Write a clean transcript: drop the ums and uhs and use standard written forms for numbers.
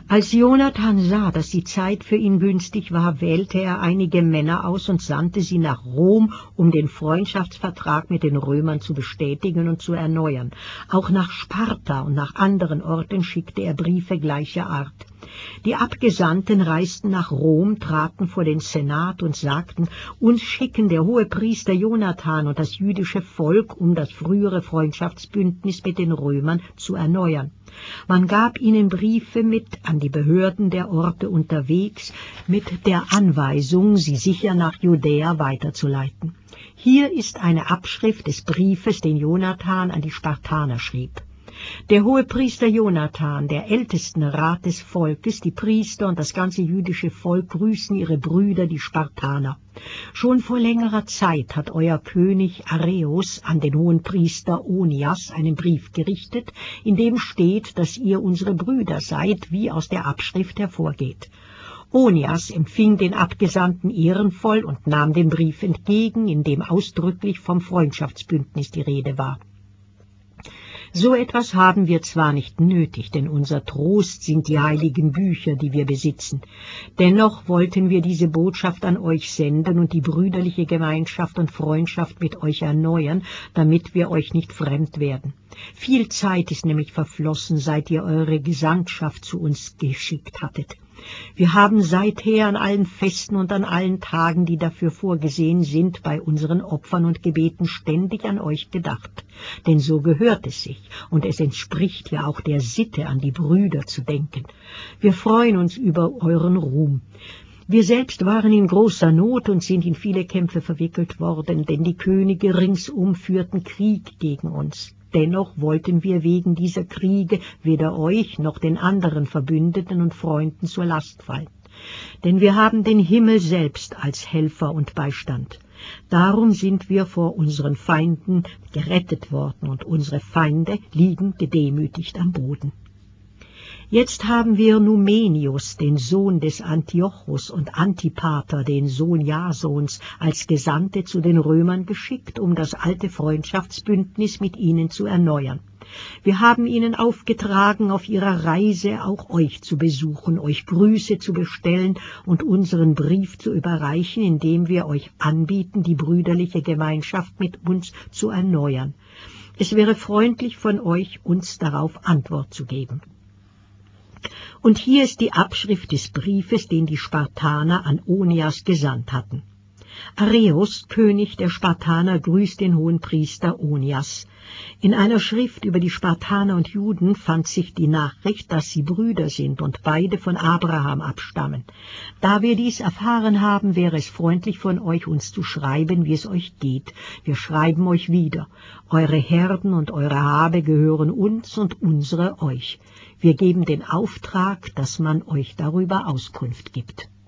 Als Jonathan sah, dass die Zeit für ihn günstig war, wählte er einige Männer aus und sandte sie nach Rom, um den Freundschaftsvertrag mit den Römern zu bestätigen und zu erneuern. Auch nach Sparta und nach anderen Orten schickte er Briefe gleicher Art. Die Abgesandten reisten nach Rom, traten vor den Senat und sagten: Uns schicken der Hohepriester Jonathan und das jüdische Volk, um das frühere Freundschaftsbündnis mit den Römern zu erneuern. Man gab ihnen Briefe mit an die Behörden der Orte unterwegs, mit der Anweisung, sie sicher nach Judäa weiterzuleiten. Hier ist eine Abschrift des Briefes, den Jonathan an die Spartaner schrieb. Der Hohepriester Jonathan, der Ältestenrat des Volkes, die Priester und das ganze jüdische Volk grüßen ihre Brüder, die Spartaner. Schon vor längerer Zeit hat euer König Areus an den Hohenpriester Onias einen Brief gerichtet, in dem steht, dass ihr unsere Brüder seid, wie aus der Abschrift hervorgeht. Onias empfing den Abgesandten ehrenvoll und nahm den Brief entgegen, in dem ausdrücklich vom Freundschaftsbündnis die Rede war. So etwas haben wir zwar nicht nötig, denn unser Trost sind die heiligen Bücher, die wir besitzen. Dennoch wollten wir diese Botschaft an euch senden und die brüderliche Gemeinschaft und Freundschaft mit euch erneuern, damit wir euch nicht fremd werden. Viel Zeit ist nämlich verflossen, seit ihr eure Gesandtschaft zu uns geschickt hattet. Wir haben seither an allen Festen und an allen Tagen, die dafür vorgesehen sind, bei unseren Opfern und Gebeten ständig an euch gedacht. Denn so gehört es sich, und es entspricht ja auch der Sitte, an die Brüder zu denken. Wir freuen uns über euren Ruhm. Wir selbst waren in großer Not und sind in viele Kämpfe verwickelt worden, denn die Könige ringsum führten Krieg gegen uns. Dennoch wollten wir wegen dieser Kriege weder euch noch den anderen Verbündeten und Freunden zur Last fallen. Denn wir haben den Himmel selbst als Helfer und Beistand. Darum sind wir vor unseren Feinden gerettet worden, und unsere Feinde liegen gedemütigt am Boden. Jetzt haben wir Numenius, den Sohn des Antiochus, und Antipater, den Sohn Jasons, als Gesandte zu den Römern geschickt, um das alte Freundschaftsbündnis mit ihnen zu erneuern. Wir haben ihnen aufgetragen, auf ihrer Reise auch euch zu besuchen, euch Grüße zu bestellen und unseren Brief zu überreichen, indem wir euch anbieten, die brüderliche Gemeinschaft mit uns zu erneuern. Es wäre freundlich von euch, uns darauf Antwort zu geben. Und hier ist die Abschrift des Briefes, den die Spartaner an Onias gesandt hatten. Areus, König der Spartaner, grüßt den Hohenpriester Onias. In einer Schrift über die Spartaner und Juden fand sich die Nachricht, dass sie Brüder sind und beide von Abraham abstammen. Da wir dies erfahren haben, wäre es freundlich von euch, uns zu schreiben, wie es euch geht. Wir schreiben euch wieder. Eure Herden und eure Habe gehören uns und unsere euch. Wir geben den Auftrag, dass man euch darüber Auskunft gibt.